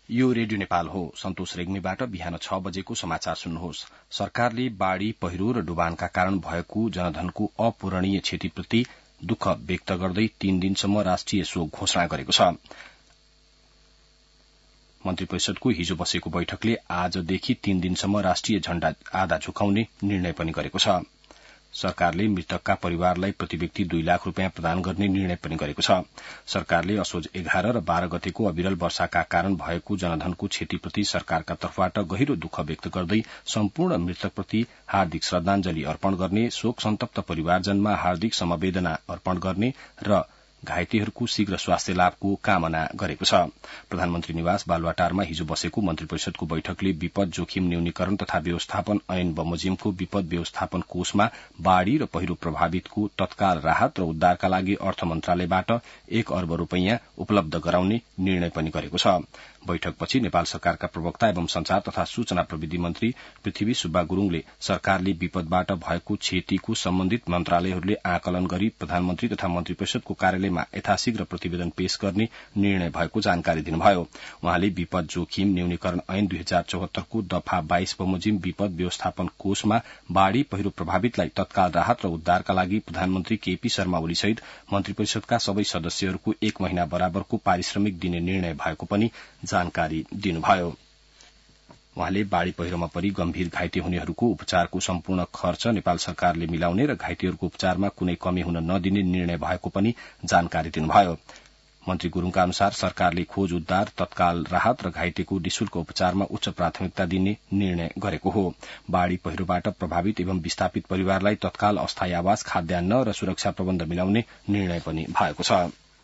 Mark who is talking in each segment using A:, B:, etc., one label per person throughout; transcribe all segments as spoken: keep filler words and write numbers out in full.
A: यो रेडियो नेपाल हो। सन्तोष रेग्मीबाट बिहान छ बजेको समाचार सुन्नुहोस्। सरकारले बाढ़ी पहिरो र डुबानका कारण भएको जनधनको अपूरणीय क्षतिप्रति दुःख व्यक्त गर्दै तीन दिनसम्म राष्ट्रिय शोक घोषणा गरेको छ। मन्त्री परिषदको हिजो बसेको बैठकले आजदेखि तीन दिनसम्म राष्ट्रिय झण्डा आधा झुकाउने निर्णय पनि गरेको छ। सरकारले मृतकका परिवारलाई प्रति व्यक्ति दुई लाख रूपियाँ प्रदान गर्ने निर्णय पनि गरेको छ। सरकारले असोज एघार र बाह्र गतेको अविरल वर्षाका कारण भएको जनधनको क्षतिप्रति सरकारका तर्फबाट गहिरो दुःख व्यक्त गर्दै सम्पूर्ण मृतकप्रति हार्दिक श्रद्धांजलि अर्पण गर्ने, शोक सन्तप्त परिवारजनमा हार्दिक समवेदना अर्पण गर्ने र घाइतेहरूको शीघ्र स्वास्थ्य लाभको कामना गरेको छ। प्रधानमन्त्री निवास बालुवाटारमा हिजो बसेको मन्त्री परिषदको बैठकले विपद जोखिम न्यूनीकरण तथा व्यवस्थापन ऐन बमोजिमको विपद व्यवस्थापन कोषमा बाढ़ी र पहिरो प्रभावितको तत्काल राहत र उद्धारका लागि अर्थ मन्त्रालयबाट एक अर्ब रूपियाँ उपलब्ध गराउने निर्णय पनि गरेको छ। बैठकपछि नेपाल सरकारका प्रवक्ता एवं संचार तथा सूचना प्रविधि मन्त्री पृथ्वी सुब्बा गुरूङले सरकारले विपदबाट भएको क्षतिको सम्बन्धित मन्त्रालयहरूले आकलन गरी प्रधानमन्त्री तथा मन्त्री परिषदको कार्यालयमा यथाशीघ्र प्रतिवेदन पेश गर्ने निर्णय भएको जानकारी दिनुभयो। उहाँले विपद जोखिम न्यूनीकरण ऐन दुई हजार चौहत्तरको दफा बाइस बमोजिम विपद व्यवस्थापन कोषमा बाढ़ी पहिरो प्रभावितलाई तत्काल राहत र उद्धारका लागि प्रधानमन्त्री केपी शर्मा ओली सहित मन्त्री परिषदका सबै सदस्यहरूको एक महिना बराबरको पारिश्रमिक दिने निर्णय भएको पनि जानकारी दिनुभयो। उहाँले बाढ़ी पहिरोमा परि गम्भीर घाइते हुनेहरूको उपचारको सम्पूर्ण खर्च नेपाल सरकारले मिलाउने र घाइतेहरूको उपचारमा कुनै कमी हुन नदिने निर्णय भएको पनि जानकारी दिनुभयो। मन्त्री गुरूङका अनुसार सरकारले खोज उद्धार, तत्काल राहत र घाइतेको निशुल्क उपचारमा उच्च प्राथमिकता दिने निर्णय गरेको हो। बाढ़ी पहिरोबाट प्रभावित एवं विस्थापित परिवारलाई तत्काल अस्थायी आवास, खाद्यान्न र सुरक्षा प्रबन्ध मिलाउने निर्णय पनि भएको छ।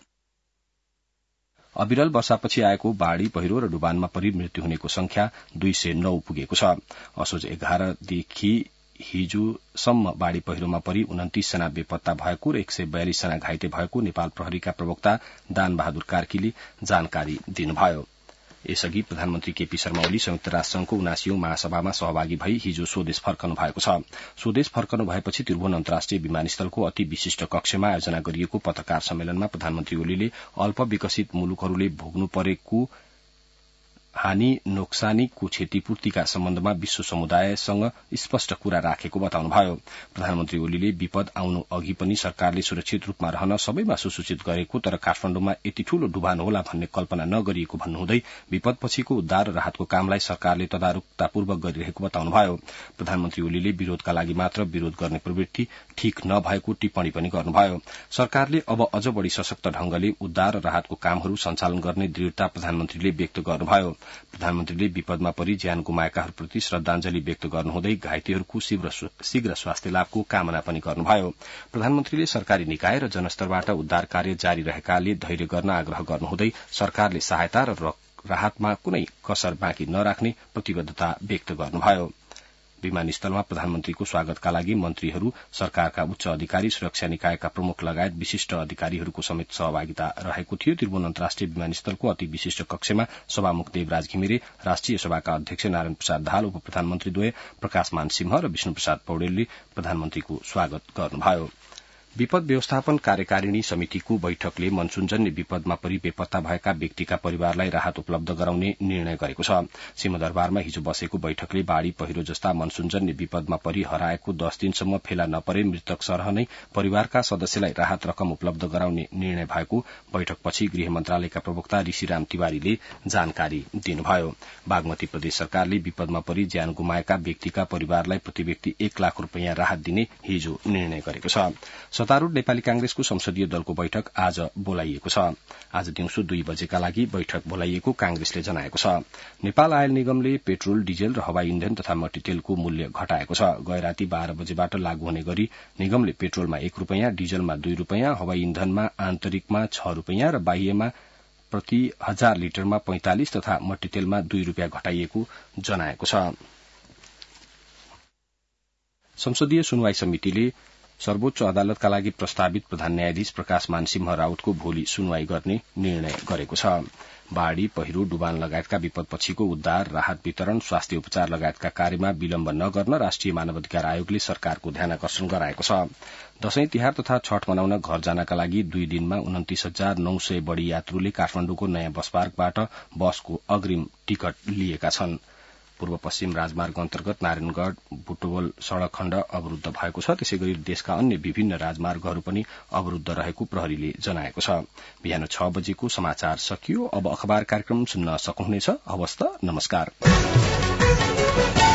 A: अविरल वर्षापछि आएको बाढ़ी पहिरो र डुबानमा परि मृत्यु हुनेको संख्या दुई सय नौ पुगेको छ। असोज एघारदेखि हिजोसम्म बाढ़ी पहिरोमा परि उन्तिस जना बेपत्ता भएको र एक सय बयालिस जना घाइते भएको नेपाल प्रहरीका प्रवक्ता दान बहादुर कार्कीले जानकारी दिनुभयो। यसअघि प्रधानमन्त्री केपी शर्मा ओली संयुक्त राष्ट्रसंघको उनासीऔं महासभामा सहभागी भई हिजो स्वदेश फर्कनु भएको छ। स्वदेश फर्कनु भएपछि त्रिभुवन अन्तर्राष्ट्रिय विमानस्थलको अति विशिष्ट कक्षमा आयोजना गरिएको पत्रकार सम्मेलनमा प्रधानमन्त्री ओलीले अल्प विकसित मुलुकहरूले भोग्नु परेको हानि नोक्सानीको क्षतिपूर्तिका सम्बन्धमा विश्व समुदायसँग स्पष्ट कुरा राखेको बताउनुभयो। प्रधानमन्त्री ओलीले विपद आउनु अघि पनि सरकारले सुरक्षित रूपमा रहन सबैमा सुसूचित गरेको तर काठमाडौँमा यति ठूलो डुबान होला भन्ने कल्पना नगरिएको भन्नुहुँदै विपदपछिको उद्धार र राहतको कामलाई सरकारले तदारुकतापूर्वक गरिरहेको बताउनुभयो। प्रधानमन्त्री ओलीले विरोधका लागि मात्र विरोध गर्ने प्रवृत्ति ठीक नभएको टिप्पणी पनि गर्नुभयो। सरकारले अब अझ बढ़ी सशक्त ढंगले उद्धार र राहतको कामहरू सञ्चालन गर्ने दृढ़ता प्रधानमन्त्रीले व्यक्त गर्नुभयो। प्रधानमन्त्रीले विपदमा परि ज्यान गुमाएकाहरूप्रति श्रद्धांजलि व्यक्त गर्नुहुँदै घाइतेहरूको शीघ्र स्वास्थ्य लाभको कामना पनि गर्नुभयो। प्रधानमन्त्रीले सरकारी निकाय र जनस्तरबाट उद्धार कार्य जारी रहेकाले धैर्य गर्न आग्रह गर्नुहुँदै सरकारले सहायता र राहतमा कुनै कसर बाँकी नराख्ने प्रतिबद्धता व्यक्त गर्नुभयो। विमानस्थलमा प्रधानमन्त्रीको स्वागतका लागि मन्त्रीहरू, सरकारका उच्च अधिकारी, सुरक्षा निकायका प्रमुख लगायत विशिष्ट अधिकारीहरूको समेत सहभागिता रहेको थियो। त्रिभुवन अन्तर्राष्ट्रिय विमानस्थलको अति विशिष्ट कक्षमा सभामुख देवराज घिमिरे, राष्ट्रिय सभाका अध्यक्ष नारायण प्रसाद दाहाल, उप प्रधानमन्त्रीद्वय प्रकाशमान सिंह र विष्णु प्रसाद पौडेलले प्रधानमन्त्रीको स्वागत गर्नुभयो। विपद व्यवस्थापन कार्यकारिणी समितिको बैठकले मनसूनजन्य विपदमा परि बेपत्ता भएका व्यक्तिका परिवारलाई राहत उपलब्ध गराउने निर्णय गरेको छ। सिंहदरबारमा हिजो बसेको बैठकले बाढ़ी पहिरो जस्ता मनसूनजन्य विपदमा परि हराएको दश दिनसम्म फेला नपरे मृतक सरह नै परिवारका सदस्यलाई राहत रकम उपलब्ध गराउने निर्णय भएको बैठकपछि गृह मन्त्रालयका प्रवक्ता ऋषिराम तिवारीले जानकारी दिनुभयो। बागमती प्रदेश सरकारले विपदमा परि ज्यान गुमाएका व्यक्तिका परिवारलाई प्रति व्यक्ति एक लाख रूपियाँ राहत दिने हिजो निर्णय गरेको छ। सत्तारूढ़ नेपाली कांग्रेसको संसदीय दलको बैठक आज बोलाइएको छ। आज दिउँसो दुई बजेका लागि बैठक बोलाइएको कांग्रेसले जनाएको छ। नेपाल आयल निगमले पेट्रोल, डिजेल र हवाई इन्धन तथा मट्टीतेलको मूल्य घटाएको छ। गए राति बाह्र बजेबाट लागू हुने गरी निगमले पेट्रोलमा एक रूपियाँ, डिजेलमा दुई रूपियाँ, हवाई इन्धनमा आन्तरिकमा छ रूपियाँ र बाह्यमा प्रति हजार लिटरमा पैंतालिस तथा मट्टीतेलमा दुई रूपियाँ घटाइएको जनाएको छ। संसदीय सुनवाई समितिले सर्वोच्च अदालतका लागि प्रस्तावित प्रधान न्यायाधीश प्रकाश मानसिंह राउतको भोलि सुनवाई गर्ने निर्णय गरेको छ। बाढ़ी पहिरो डुबान लगायतका विपदपछिको उद्धार राहत वितरण स्वास्थ्य उपचार लगायतका कार्यमा विलम्ब नगर्न राष्ट्रिय मानवाधिकार आयोगले सरकारको ध्यानाकर्षण गराएको छ। दशैं तिहार तथा छठ मनाउन घर जानका लागि दुई दिनमा उन्तिस हजार नौ सय बढ़ी यात्रुले काठमाण्डुको नयाँ बसपार्कबाट बसको अग्रिम टिकट लिएका छन्। पूर्व पश्चिम राजमार्ग अन्तर्गत नारायणगढ़ बुटवल सड़क खण्ड अवरूद्ध भएको छ। त्यसै गरी देशका अन्य विभिन्न राजमार्गहरू पनि अवरूद्ध रहेको प्रहरीले जनाएको छ। बिहान छ बजेको समाचार सकियो। अब अखबार कार्यक्रम सुन्न सक्नुहुनेछ। हवस् त, नमस्कार।